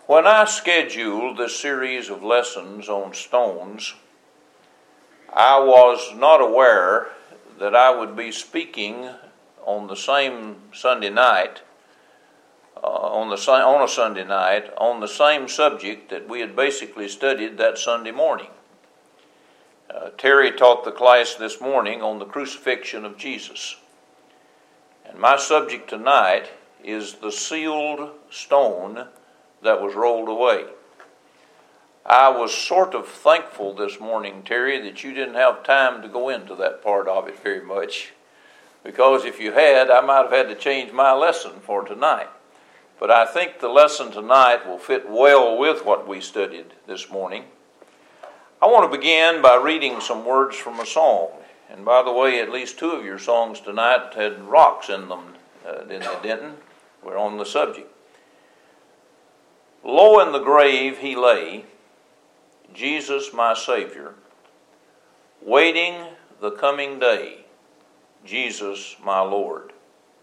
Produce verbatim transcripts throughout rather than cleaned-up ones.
When I scheduled this series of lessons on stones, I was not aware that I would be speaking on the same Sunday night, uh, on the on a Sunday night, on the same subject that we had basically studied that Sunday morning. Uh, Terry taught the class this morning on the crucifixion of Jesus. And my subject tonight is the sealed stone that was rolled away. I was sort of thankful this morning, Terry, that you didn't have time to go into that part of it very much, because if you had, I might have had to change my lesson for tonight. But I think the lesson tonight will fit well with what we studied this morning. I want to begin by reading some words from a song. And by the way, at least two of your songs tonight had rocks in them, uh, didn't they, Denton? We're on the subject. Low in the grave he lay, Jesus my Savior, waiting the coming day, Jesus my Lord.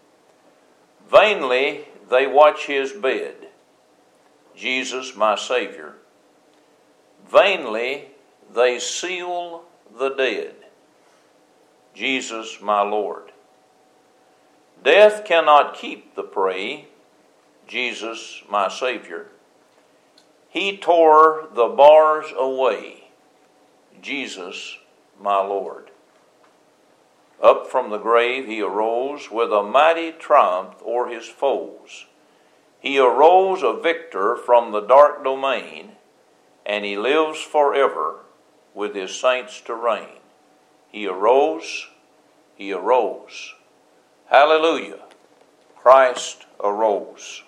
Vainly they watch his bed, Jesus my Savior. Vainly they seal the dead, Jesus my Lord. Death cannot keep the prey, Jesus my Savior. He tore the bars away, Jesus my Lord. Up from the grave he arose with a mighty triumph o'er his foes. He arose a victor from the dark domain, and he lives forever with his saints to reign. He arose, he arose. Hallelujah, Christ arose.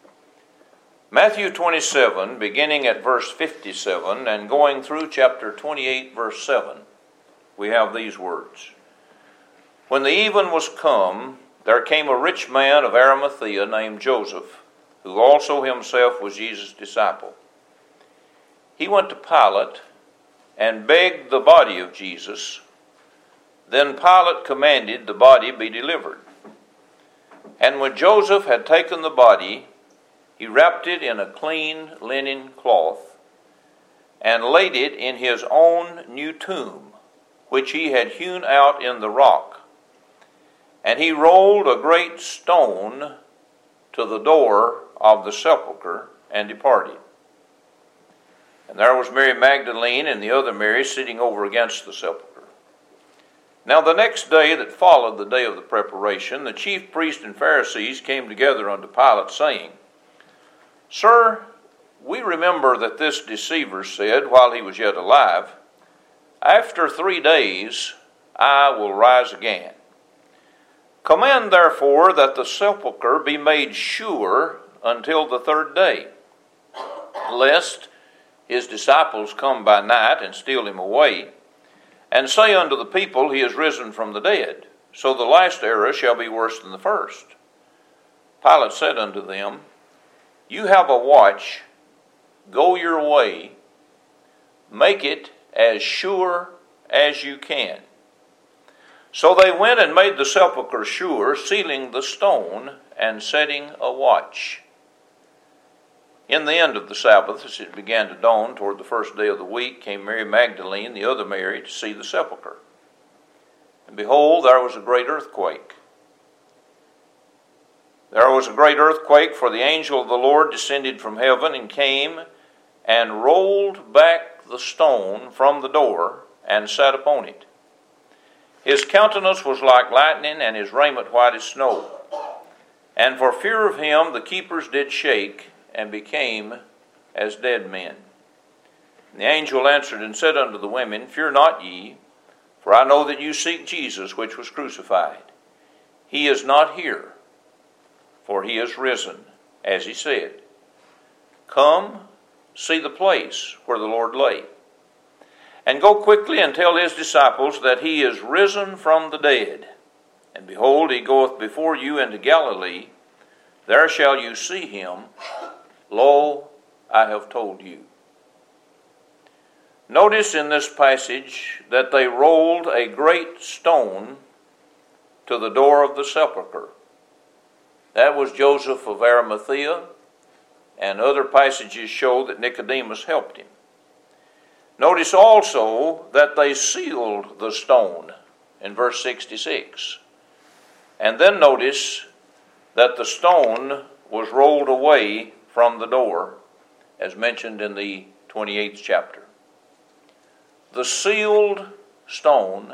Matthew twenty-seven, beginning at verse fifty-seven and going through chapter twenty-eight, verse seven, we have these words. When the even was come, there came a rich man of Arimathea named Joseph, who also himself was Jesus' disciple. He went to Pilate and begged the body of Jesus. Then Pilate commanded the body be delivered. And when Joseph had taken the body, he wrapped it in a clean linen cloth and laid it in his own new tomb, which he had hewn out in the rock. And he rolled a great stone to the door of the sepulchre and departed. And there was Mary Magdalene and the other Mary sitting over against the sepulchre. Now the next day that followed the day of the preparation, the chief priests and Pharisees came together unto Pilate, saying, Sir, we remember that this deceiver said, while he was yet alive, After three days I will rise again. Command therefore that the sepulchre be made sure until the third day, lest his disciples come by night and steal him away, and say unto the people, He is risen from the dead. So the last era shall be worse than the first. Pilate said unto them, You have a watch, go your way, make it as sure as you can. So they went and made the sepulchre sure, sealing the stone and setting a watch. In the end of the Sabbath, as it began to dawn toward the first day of the week, came Mary Magdalene, the other Mary, to see the sepulchre. And behold, there was a great earthquake. There was a great earthquake, for the angel of the Lord descended from heaven and came and rolled back the stone from the door and sat upon it. His countenance was like lightning, and his raiment white as snow. And for fear of him the keepers did shake, and became as dead men. And the angel answered and said unto the women, Fear not ye, for I know that you seek Jesus, which was crucified. He is not here, for he is risen, as he said. Come, see the place where the Lord lay. And go quickly and tell his disciples that he is risen from the dead. And behold, he goeth before you into Galilee. There shall you see him. Lo, I have told you. Notice in this passage that they rolled a great stone to the door of the sepulchre. That was Joseph of Arimathea, and other passages show that Nicodemus helped him. Notice also that they sealed the stone in verse sixty-six. And then notice that the stone was rolled away from the door, as mentioned in the twenty-eighth chapter. The sealed stone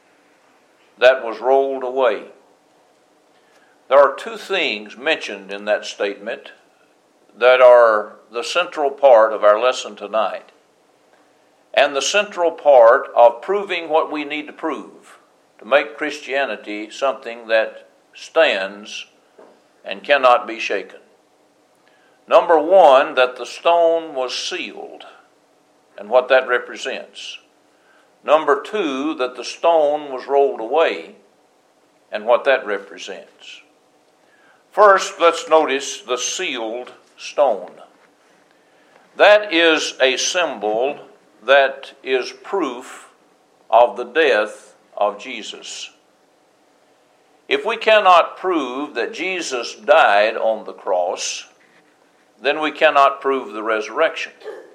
that was rolled away. There are two things mentioned in that statement that are the central part of our lesson tonight, and the central part of proving what we need to prove to make Christianity something that stands and cannot be shaken. Number one, that the stone was sealed, and what that represents. Number two, that the stone was rolled away, and what that represents. First, let's notice the sealed stone. That is a symbol that is proof of the death of Jesus. If we cannot prove that Jesus died on the cross, then we cannot prove the resurrection.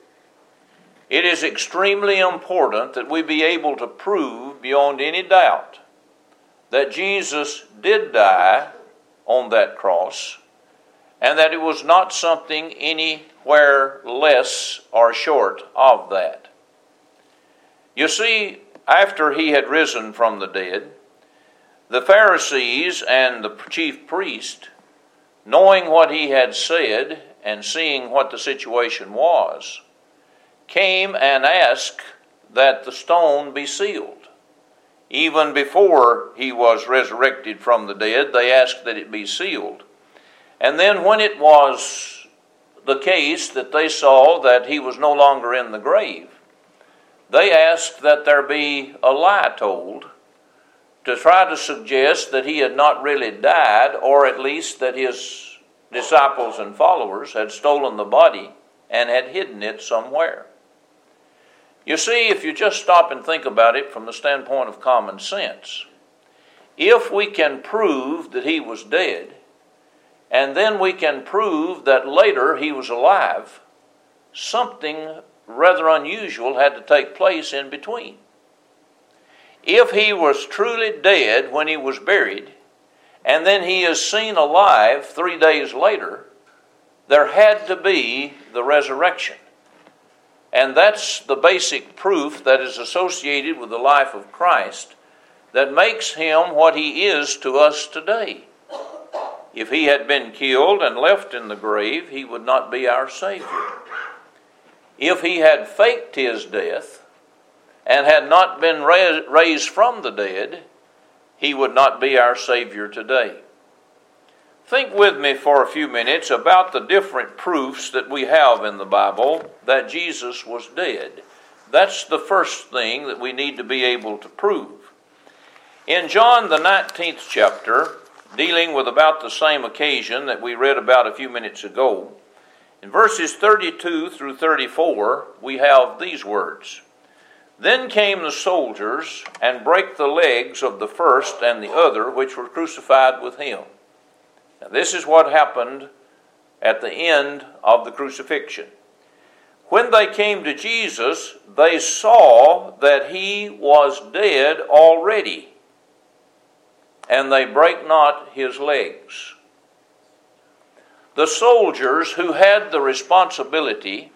It is extremely important that we be able to prove beyond any doubt that Jesus did die on that cross, and that it was not something anywhere less or short of that. You see, after he had risen from the dead, the Pharisees and the chief priest, knowing what he had said and seeing what the situation was, came and asked that the stone be sealed. Even before he was resurrected from the dead, they asked that it be sealed. And then when it was the case that they saw that he was no longer in the grave, they asked that there be a lie told to try to suggest that he had not really died, or at least that his disciples and followers had stolen the body and had hidden it somewhere. You see, if you just stop and think about it from the standpoint of common sense, if we can prove that he was dead, and then we can prove that later he was alive, something rather unusual had to take place in between. If he was truly dead when he was buried, and then he is seen alive three days later, there had to be the resurrection. And that's the basic proof that is associated with the life of Christ that makes him what he is to us today. If he had been killed and left in the grave, he would not be our Savior. If he had faked his death and had not been raised from the dead, he would not be our Savior today. Think with me for a few minutes about the different proofs that we have in the Bible that Jesus was dead. That's the first thing that we need to be able to prove. In John the nineteenth chapter, dealing with about the same occasion that we read about a few minutes ago, in verses thirty-two through thirty-four, we have these words. Then came the soldiers and brake the legs of the first and the other which were crucified with him. Now, this is what happened at the end of the crucifixion. When they came to Jesus, they saw that he was dead already, and they brake not his legs. The soldiers who had the responsibility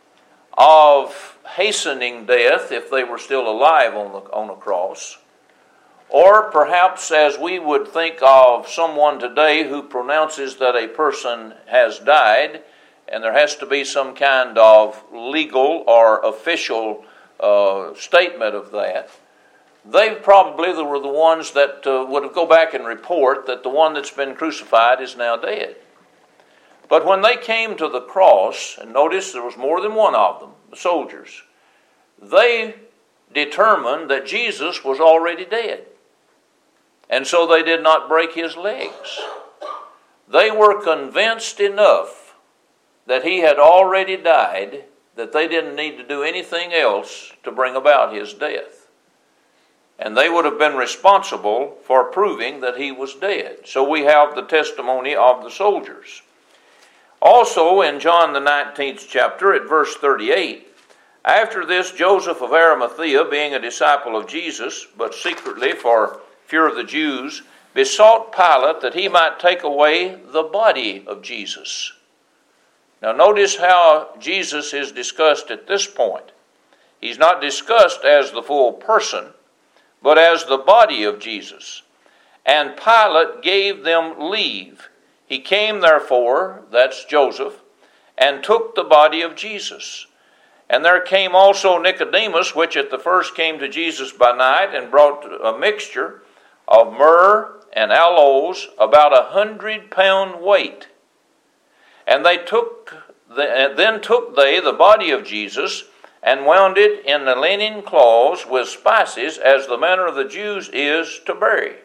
of hastening death if they were still alive on the, on a cross, or perhaps as we would think of someone today who pronounces that a person has died, and there has to be some kind of legal or official uh, statement of that, they probably were the ones that uh, would go back and report that the one that's been crucified is now dead. But when they came to the cross, and notice there was more than one of them, the soldiers, they determined that Jesus was already dead. And so they did not break his legs. They were convinced enough that he had already died that they didn't need to do anything else to bring about his death. And they would have been responsible for proving that he was dead. So we have the testimony of the soldiers. Also in John the nineteenth chapter at verse thirty-eight, after this Joseph of Arimathea, being a disciple of Jesus, but secretly for fear of the Jews, besought Pilate that he might take away the body of Jesus. Now notice how Jesus is discussed at this point. He's not discussed as the full person, but as the body of Jesus. And Pilate gave them leave. He came therefore, that's Joseph, and took the body of Jesus. And there came also Nicodemus, which at the first came to Jesus by night, and brought a mixture of myrrh and aloes, about a hundred pound weight. And they took the, then took they the body of Jesus, and wound it in the linen cloths with spices, as the manner of the Jews is to bury.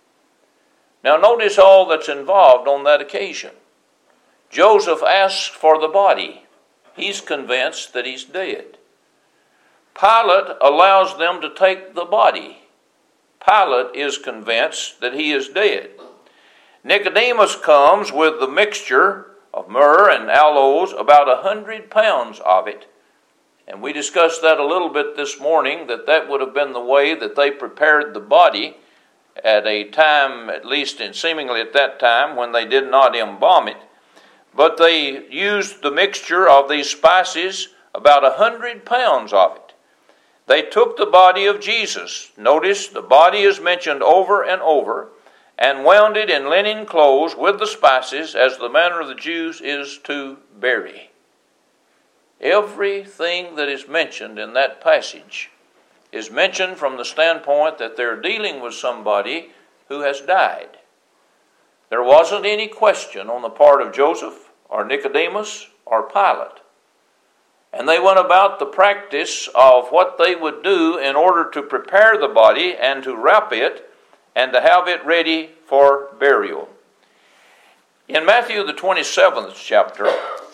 Now notice all that's involved on that occasion. Joseph asks for the body. He's convinced that he's dead. Pilate allows them to take the body. Pilate is convinced that he is dead. Nicodemus comes with the mixture of myrrh and aloes, about a hundred pounds of it. And we discussed that a little bit this morning, that that would have been the way that they prepared the body at a time, at least in seemingly at that time, when they did not embalm it. But they used the mixture of these spices, about a hundred pounds of it. They took the body of Jesus. Notice the body is mentioned over and over, and wound it in linen clothes with the spices, as the manner of the Jews is to bury. Everything that is mentioned in that passage is mentioned from the standpoint that they're dealing with somebody who has died. There wasn't any question on the part of Joseph or Nicodemus or Pilate. And they went about the practice of what they would do in order to prepare the body and to wrap it and to have it ready for burial. In Matthew the twenty-seventh chapter,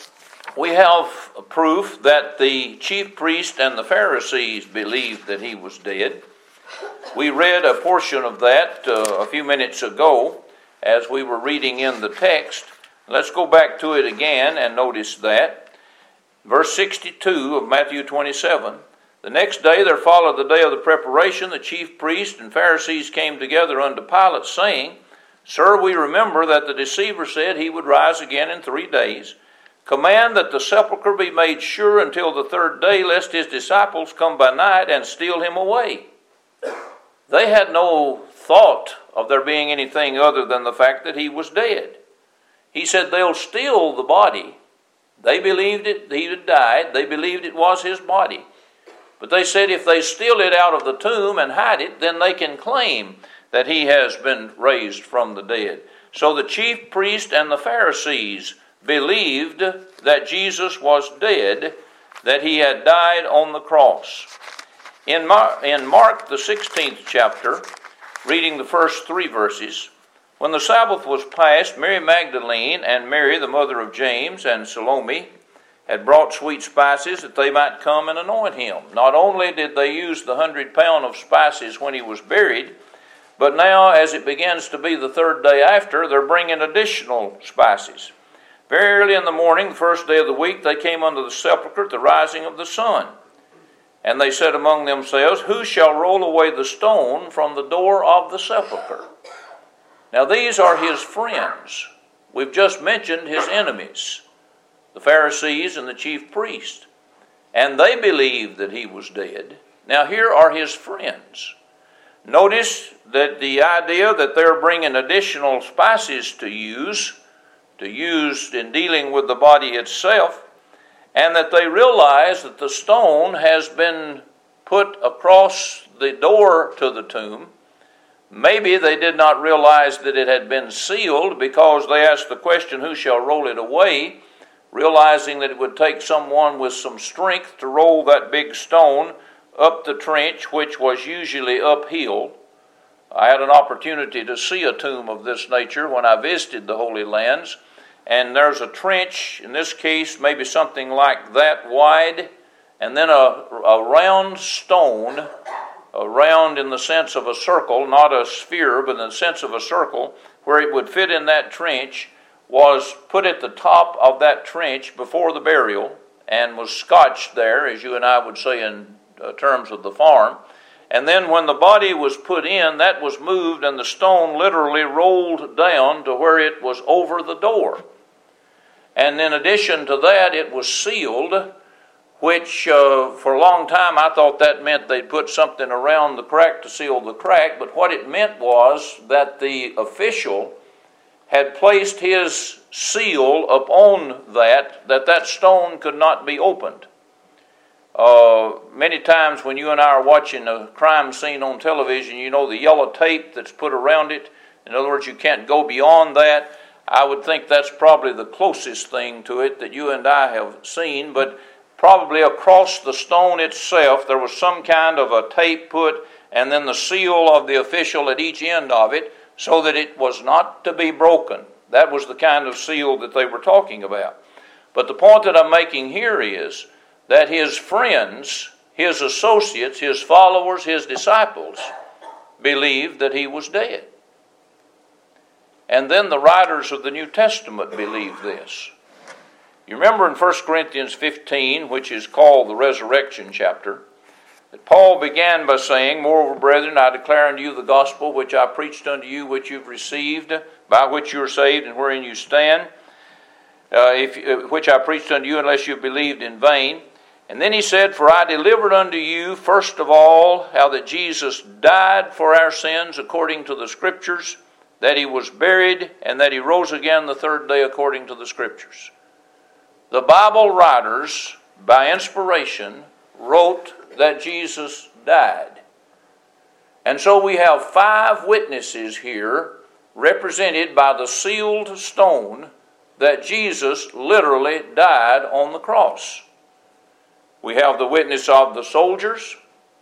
we have proof that the chief priest and the Pharisees believed that he was dead. We read a portion of that uh, a few minutes ago as we were reading in the text. Let's go back to it again and notice that. Verse sixty-two of Matthew twenty-seven. The next day there followed the day of the preparation. The chief priests and Pharisees came together unto Pilate, saying, Sir, we remember that the deceiver said he would rise again in three days. Command that the sepulchre be made sure until the third day, lest his disciples come by night and steal him away. They had no thought of there being anything other than the fact that he was dead. He said they'll steal the body. They believed it, he had died. They believed it was his body. But they said if they steal it out of the tomb and hide it, then they can claim that he has been raised from the dead. So the chief priest and the Pharisees believed that Jesus was dead, that he had died on the cross. In Mark, in Mark the sixteenth chapter, reading the first three verses, when the Sabbath was past, Mary Magdalene and Mary, the mother of James, and Salome had brought sweet spices that they might come and anoint him. Not only did they use the hundred pound of spices when he was buried, but now as it begins to be the third day after, they're bringing additional spices. Very early in the morning, the first day of the week, they came unto the sepulchre at the rising of the sun. And they said among themselves, Who shall roll away the stone from the door of the sepulchre? Now these are his friends. We've just mentioned his enemies, the Pharisees and the chief priest. And they believed that he was dead. Now here are his friends. Notice that the idea that they're bringing additional spices to use, to use in dealing with the body itself, and that they realize that the stone has been put across the door to the tomb. Maybe they did not realize that it had been sealed because they asked the question, Who shall roll it away? Realizing that it would take someone with some strength to roll that big stone up the trench, which was usually uphill. I had an opportunity to see a tomb of this nature when I visited the Holy Lands. And there's a trench, in this case, maybe something like that wide, and then a, a round stone, a round in the sense of a circle, not a sphere, but in the sense of a circle, where it would fit in that trench, was put at the top of that trench before the burial and was scotched there, as you and I would say in uh, terms of the farm. And then when the body was put in, that was moved and the stone literally rolled down to where it was over the door. And in addition to that, it was sealed, which uh, for a long time I thought that meant they'd put something around the crack to seal the crack. But what it meant was that the official had placed his seal upon that, that that stone could not be opened. Uh, many times when you and I are watching a crime scene on television, you know the yellow tape that's put around it. In other words, you can't go beyond that. I would think that's probably the closest thing to it that you and I have seen, but probably across the stone itself there was some kind of a tape put, and then the seal of the official at each end of it, so that it was not to be broken. That was the kind of seal that they were talking about. But the point that I'm making here is that his friends, his associates, his followers, his disciples believed that he was dead. And then the writers of the New Testament believed this. You remember in First Corinthians fifteen, which is called the resurrection chapter, that Paul began by saying, "Moreover, brethren, I declare unto you the gospel which I preached unto you, which you've received, by which you are saved, and wherein you stand, uh, if, uh, which I preached unto you, unless you believed in vain." And then he said, "For I delivered unto you, first of all, how that Jesus died for our sins according to the Scriptures, that he was buried, and that he rose again the third day according to the Scriptures." The Bible writers, by inspiration, wrote that Jesus died. And so we have five witnesses here represented by the sealed stone that Jesus literally died on the cross. We have the witness of the soldiers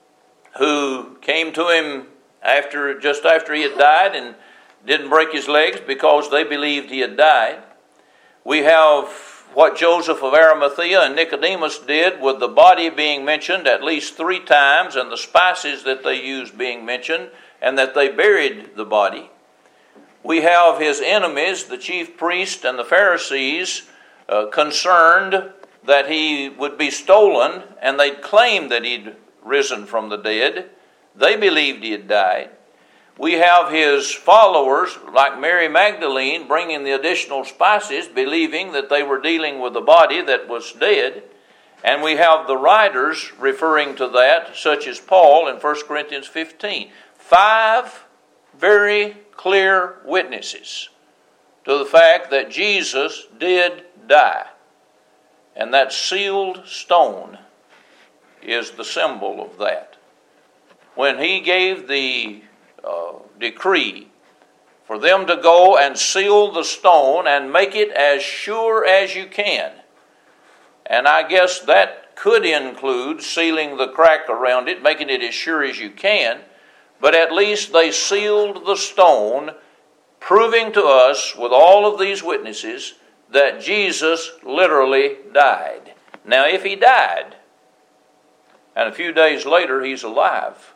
who came to him after, just after he had died and didn't break his legs because they believed he had died. We have what Joseph of Arimathea and Nicodemus did with the body being mentioned at least three times and the spices that they used being mentioned, and that they buried the body. We have his enemies, the chief priests and the Pharisees, uh, concerned that he would be stolen, and they'd claimed that he'd risen from the dead. They believed he had died. We have his followers, like Mary Magdalene, bringing the additional spices, believing that they were dealing with a body that was dead. And we have the writers referring to that, such as Paul in First Corinthians fifteen. Five very clear witnesses to the fact that Jesus did die. And that sealed stone is the symbol of that. When he gave the Uh, decree for them to go and seal the stone and make it as sure as you can. And I guess that could include sealing the crack around it, making it as sure as you can. But at least they sealed the stone, proving to us with all of these witnesses that Jesus literally died. Now, if he died, and a few days later he's alive,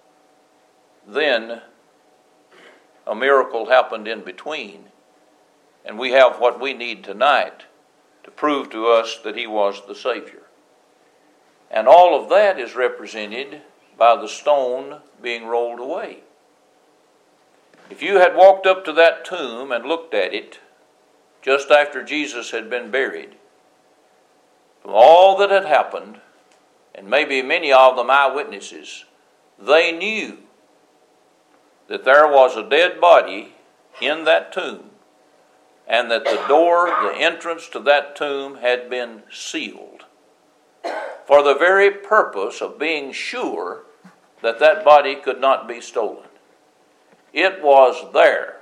then a miracle happened in between, and we have what we need tonight to prove to us that he was the Savior. And all of that is represented by the stone being rolled away. If you had walked up to that tomb and looked at it just after Jesus had been buried, from all that had happened, and maybe many of them eyewitnesses, they knew that there was a dead body in that tomb, and that the door, the entrance to that tomb had been sealed for the very purpose of being sure that that body could not be stolen. It was there,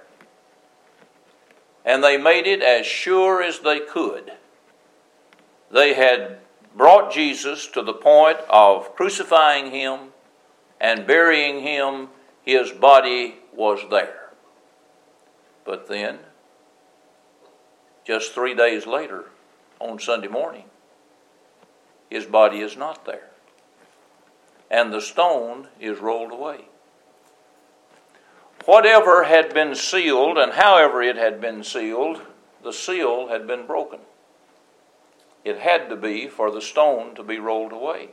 and they made it as sure as they could. They had brought Jesus to the point of crucifying him and burying him. His body was there. But then, just three days later, on Sunday morning, his body is not there. And the stone is rolled away. Whatever had been sealed, and however it had been sealed, the seal had been broken. It had to be for the stone to be rolled away.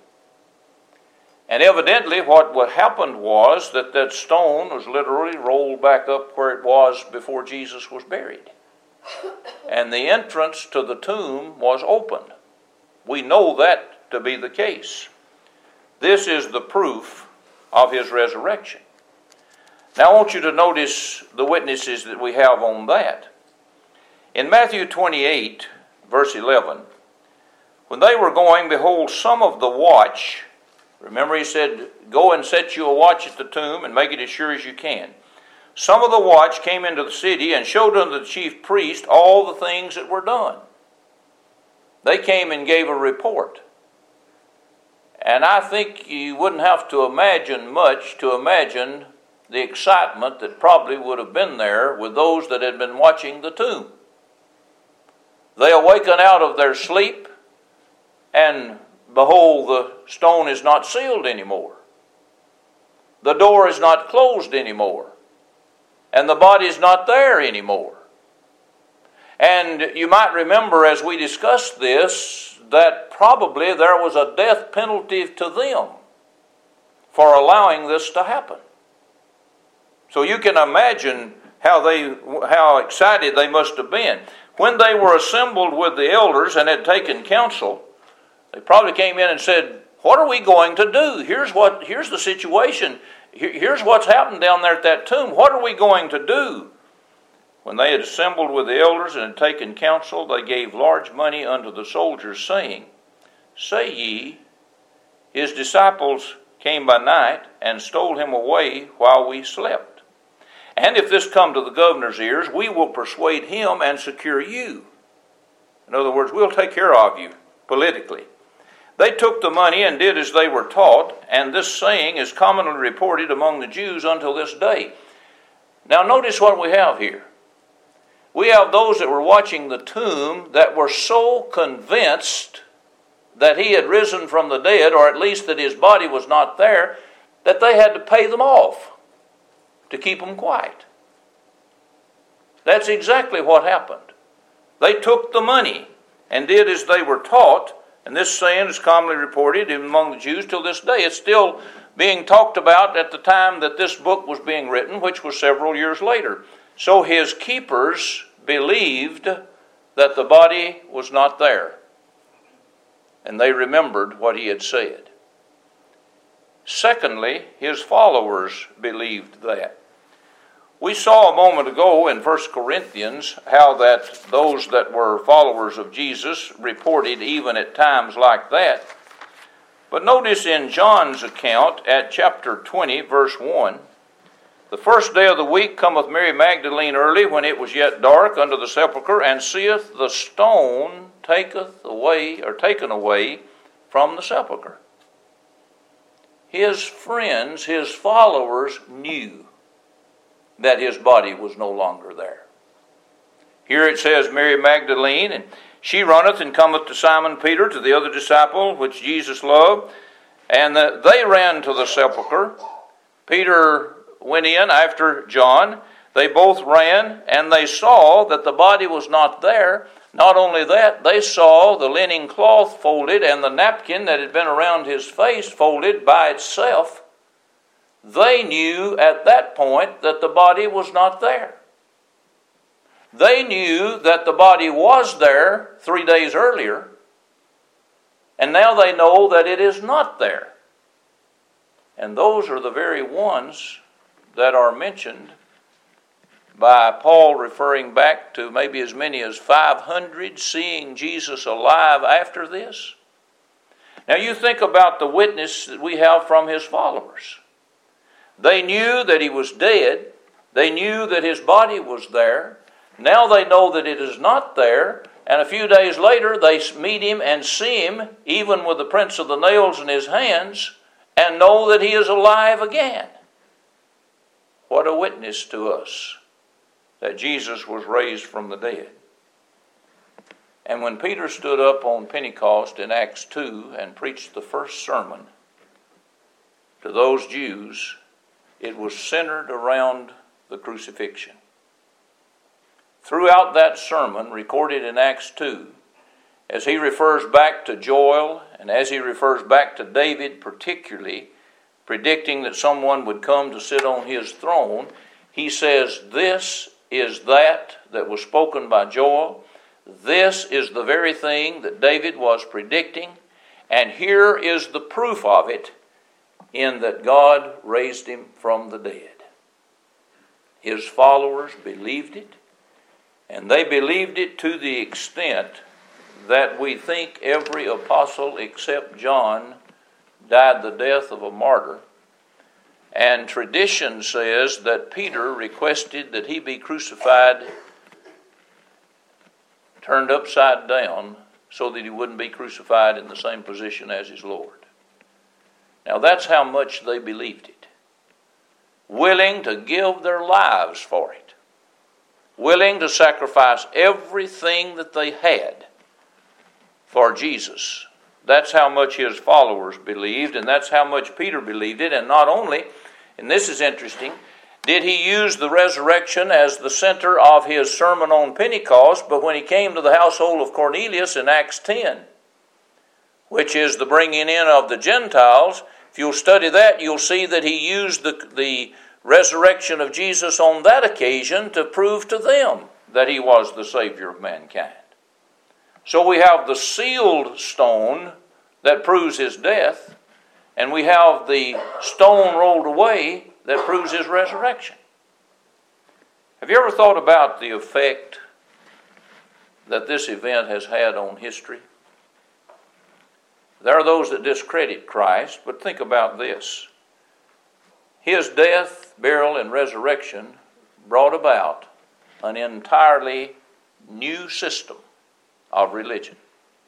And evidently what happened was that that stone was literally rolled back up where it was before Jesus was buried. And the entrance to the tomb was opened. We know that to be the case. This is the proof of his resurrection. Now I want you to notice the witnesses that we have on that. In Matthew twenty-eight, verse eleven, when they were going, behold, some of the watch, remember he said, go and set you a watch at the tomb and make it as sure as you can. Some of the watch came into the city and showed unto the chief priest all the things that were done. They came and gave a report. And I think you wouldn't have to imagine much to imagine the excitement that probably would have been there with those that had been watching the tomb. They awaken out of their sleep, and behold, the stone is not sealed anymore. The door is not closed anymore. And the body is not there anymore. And you might remember as we discussed this, that probably there was a death penalty to them for allowing this to happen. So you can imagine how they, how excited they must have been. When they were assembled with the elders and had taken counsel, they probably came in and said, what are we going to do? Here's what, here's the situation. Here's what's happened down there at that tomb. What are we going to do? When they had assembled with the elders and had taken counsel, they gave large money unto the soldiers, saying, say ye, his disciples came by night and stole him away while we slept. And if this come to the governor's ears, we will persuade him and secure you. In other words, we'll take care of you politically. They took the money and did as they were taught, and this saying is commonly reported among the Jews until this day. Now notice what we have here. We have those that were watching the tomb that were so convinced that he had risen from the dead, or at least that his body was not there, that they had to pay them off to keep them quiet. That's exactly what happened. They took the money and did as they were taught, and this saying is commonly reported among the Jews till this day. It's still being talked about at the time that this book was being written, which was several years later. So his keepers believed that the body was not there, and they remembered what he had said. Secondly, his followers believed that. We saw a moment ago in First Corinthians how that those that were followers of Jesus reported even at times like that. But notice in John's account at chapter twenty, verse one, the first day of the week cometh Mary Magdalene early, when it was yet dark, unto the sepulchre, and seeth the stone taketh away, or taken away from the sepulchre. His friends, his followers, knew that his body was no longer there. Here it says, Mary Magdalene, and she runneth and cometh to Simon Peter, to the other disciple, which Jesus loved, and the, they ran to the sepulchre. Peter went in after John. They both ran, and they saw that the body was not there. Not only that, they saw the linen cloth folded and the napkin that had been around his face folded by itself. They knew at that point that the body was not there. They knew that the body was there three days earlier, and now they know that it is not there. And those are the very ones that are mentioned by Paul, referring back to maybe as many as five hundred seeing Jesus alive after this. Now you think about the witness that we have from his followers. They knew that he was dead. They knew that his body was there. Now they know that it is not there. And a few days later they meet him and see him, even with the prints of the nails in his hands, and know that he is alive again. What a witness to us that Jesus was raised from the dead. And when Peter stood up on Pentecost in Acts two and preached the first sermon to those Jews, it was centered around the crucifixion. throughout that sermon recorded in Acts two, as he refers back to Joel and as he refers back to David particularly, predicting that someone would come to sit on his throne, he says, this is that that was spoken by Joel. This is the very thing that David was predicting. And here is the proof of it, in that God raised him from the dead. His followers believed it, and they believed it to the extent that we think every apostle except John died the death of a martyr. And tradition says that Peter requested that he be crucified, turned upside down, so that he wouldn't be crucified in the same position as his Lord. Now that's how much they believed it. Willing to give their lives for it. Willing to sacrifice everything that they had for Jesus. That's how much his followers believed, and that's how much Peter believed it. And not only, and this is interesting, did he use the resurrection as the center of his sermon on Pentecost, but when he came to the household of Cornelius in Acts ten, which is the bringing in of the Gentiles, if you'll study that, you'll see that he used the, the resurrection of Jesus on that occasion to prove to them that he was the Savior of mankind. So we have the sealed stone that proves his death, and we have the stone rolled away that proves his resurrection. Have you ever thought about the effect that this event has had on history? There are those that discredit Christ, but think about this. His death, burial, and resurrection brought about an entirely new system of religion.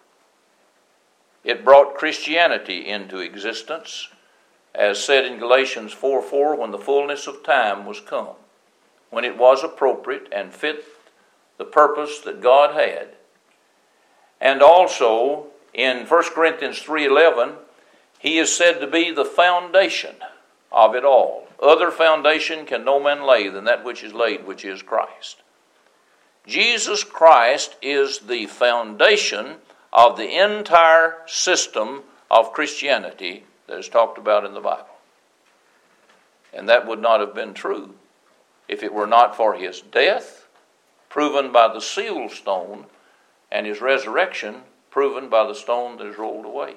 It brought Christianity into existence, as said in Galatians four four, when the fullness of time was come, when it was appropriate and fit the purpose that God had. And also in First Corinthians three eleven, he is said to be the foundation of it all. Other foundation can no man lay than that which is laid, which is Christ. Jesus Christ is the foundation of the entire system of Christianity that is talked about in the Bible. And that would not have been true if it were not for his death, proven by the sealed stone, and his resurrection, proven by the stone that is rolled away.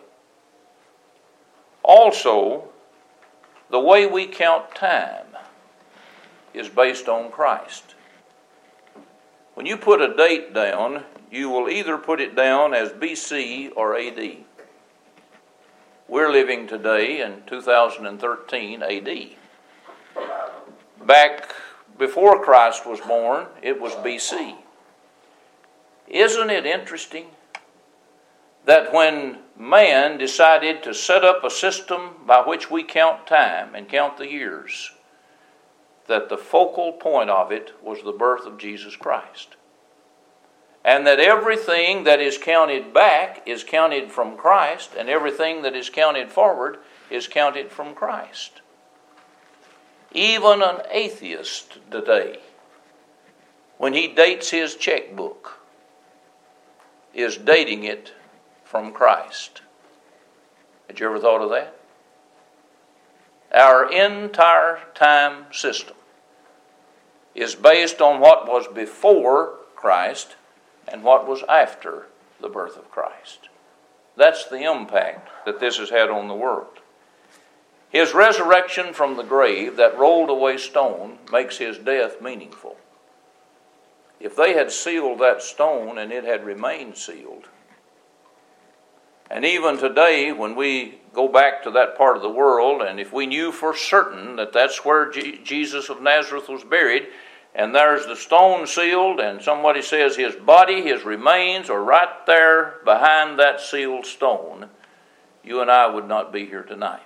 Also, the way we count time is based on Christ. When you put a date down, you will either put it down as B C or A D. We're living today in two thousand thirteen A D. Back before Christ was born, it was B C. Isn't it interesting that when man decided to set up a system by which we count time and count the years, that the focal point of it was the birth of Jesus Christ? And that everything that is counted back is counted from Christ, and everything that is counted forward is counted from Christ. Even an atheist today, when he dates his checkbook, is dating it from Christ. Had you ever thought of that? Our entire time system is based on what was before Christ and what was after the birth of Christ. That's the impact that this has had on the world. His resurrection from the grave, that rolled away stone, makes his death meaningful. If they had sealed that stone and it had remained sealed, and even today when we go back to that part of the world, and if we knew for certain that that's where G- Jesus of Nazareth was buried, and there's the stone sealed, and somebody says his body, his remains are right there behind that sealed stone, you and I would not be here tonight.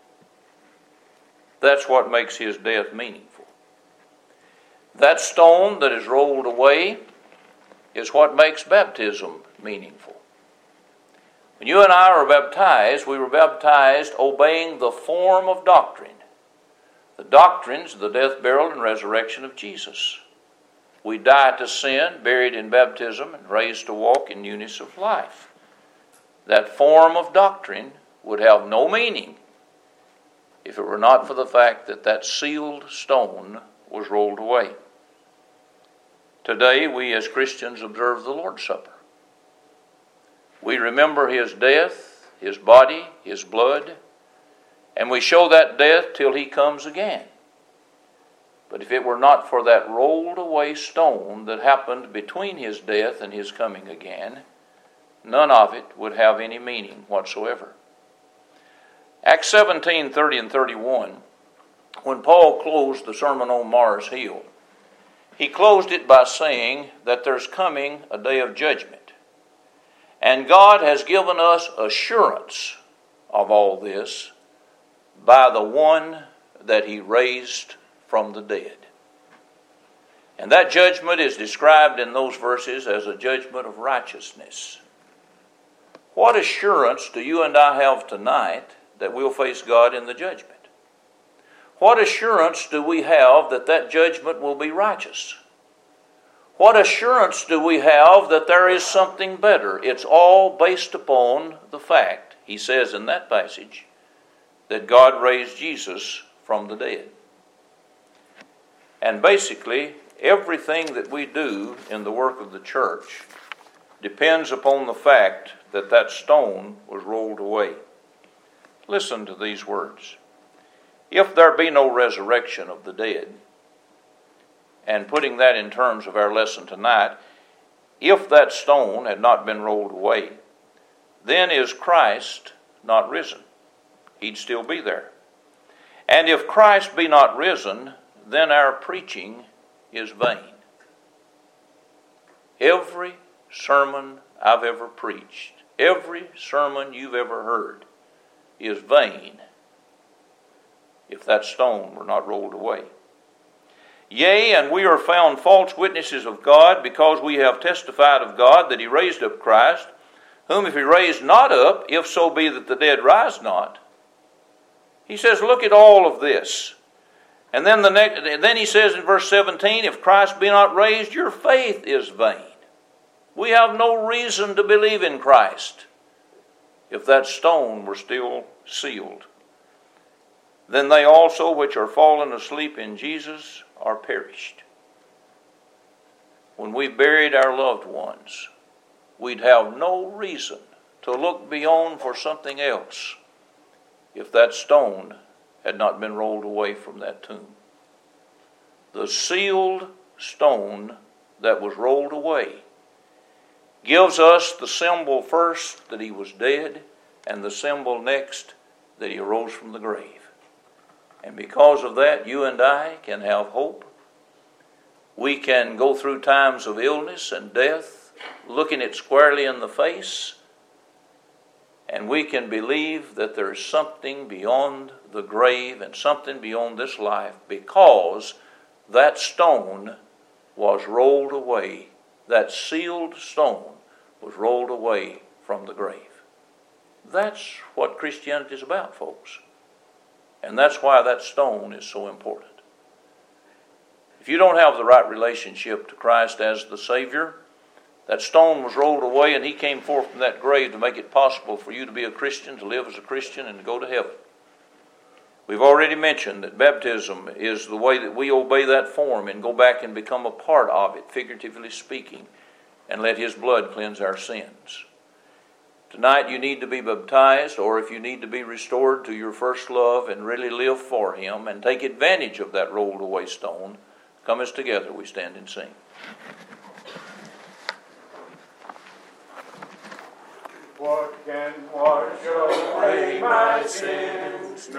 That's what makes his death meaningful. That stone that is rolled away is what makes baptism meaningful. When you and I were baptized, we were baptized obeying the form of doctrine. The doctrines of the death, burial, and resurrection of Jesus. We die to sin, buried in baptism, and raised to walk in newness of life. That form of doctrine would have no meaning if it were not for the fact that that sealed stone was rolled away. Today, we as Christians observe the Lord's Supper. We remember his death, his body, his blood, and we show that death till he comes again. But if it were not for that rolled away stone that happened between his death and his coming again, none of it would have any meaning whatsoever. Acts seventeen, thirty and thirty-one, when Paul closed the sermon on Mars Hill, he closed it by saying that there's coming a day of judgment. And God has given us assurance of all this by the one that he raised from the dead. And that judgment is described in those verses as a judgment of righteousness. What assurance do you and I have tonight that we'll face God in the judgment? What assurance do we have that that judgment will be righteous? What assurance do we have that there is something better? It's all based upon the fact, he says in that passage, that God raised Jesus from the dead. And basically, everything that we do in the work of the church depends upon the fact that that stone was rolled away. Listen to these words. If there be no resurrection of the dead, and putting that in terms of our lesson tonight, if that stone had not been rolled away, then is Christ not risen. He'd still be there. And if Christ be not risen, then our preaching is vain. Every sermon I've ever preached, every sermon you've ever heard, is vain if that stone were not rolled away. Yea, and we are found false witnesses of God, because we have testified of God that he raised up Christ, whom if he raised not up, if so be that the dead rise not. He says, look at all of this. And then the next, then he says in verse seventeen, if Christ be not raised, your faith is vain. We have no reason to believe in Christ if that stone were still sealed. Then they also which are fallen asleep in Jesus are perished. When we buried our loved ones, we'd have no reason to look beyond for something else if that stone had not been rolled away from that tomb. The sealed stone that was rolled away gives us the symbol first that he was dead, and the symbol next that he arose from the grave. And because of that, you and I can have hope. We can go through times of illness and death, looking it squarely in the face, and we can believe that there is something beyond the grave and something beyond this life, because that stone was rolled away. That sealed stone was rolled away from the grave. That's what Christianity is about, folks. And that's why that stone is so important. If you don't have the right relationship to Christ as the Savior, that stone was rolled away and he came forth from that grave to make it possible for you to be a Christian, to live as a Christian, and to go to heaven. We've already mentioned that baptism is the way that we obey that form and go back and become a part of it, figuratively speaking, and let his blood cleanse our sins. Tonight you need to be baptized, or if you need to be restored to your first love and really live for him and take advantage of that rolled away stone, come as together we stand and sing. What can wash away my sins?